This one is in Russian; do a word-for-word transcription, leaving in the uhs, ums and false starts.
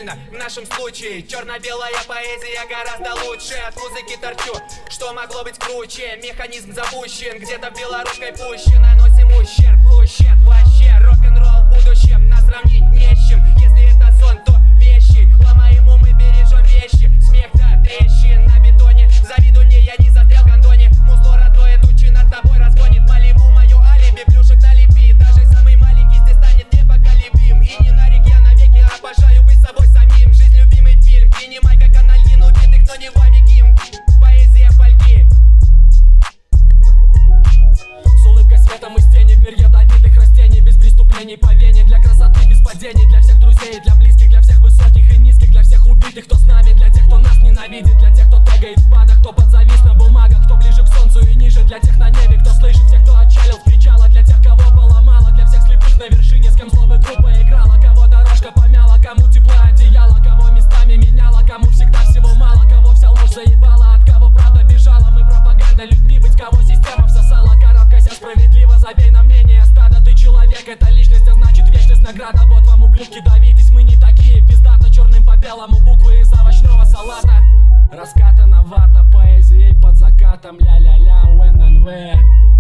правильно, в нашем случае черно-белая поэзия гораздо лучше. От музыки торчу, что могло быть круче. Механизм запущен, где-то в белорусской пуще. Наносим ущерб, ущерб вообще. Рок-н-ролл в будущем, нас сравнить не с чем. Если это сон, то вещи, ломаем умы, бережем вещи. Смех до трещин на бетоне, завидуй мне, я не застрял в гондоне. Музло родное, тучи над тобой разгонит. Малибу мое алиби, плюшек налепи. Даже самый маленький здесь станет непоколебим. И не на реке, я навеки обожаю быть собой самим. Жизнь любимый фильм, принимай как анальгин убитых, но не вамиким. Поэзия фольги. С улыбкой светом из тени в мир ядовитых растений. Без преступлений по вене, для красоты без падений. Для всех друзей, для близких, для всех высоких и низких. Для всех убитых, кто с нами, для тех, кто нас ненавидит. Для тех, кто тегает в падах, кто подзавис на бумагах. Кто ближе к солнцу и ниже, для тех на небе, кто слышит всех, кто отчалил с причала. Для тех, кого поломало, для всех слепых на вершине, с кем злобы группа играла. Кого дорожка помяла, кому тепло одеяло, кого местами меняла, кому всегда всего мало, кого вся ложь заебала, от кого правда бежала. Мы пропаганда людьми быть, кого система всосала. Карабкайся справедливо, забей на мнение стада. Ты человек, это личность, а значит вечность награда. Вот вам, ублюдки, давитесь, мы не такие. Пиздато черным по белому, буквы из овощного салата. Раскатана вата, поэзией под закатом, ля-ля-ля, у эн эн вэ.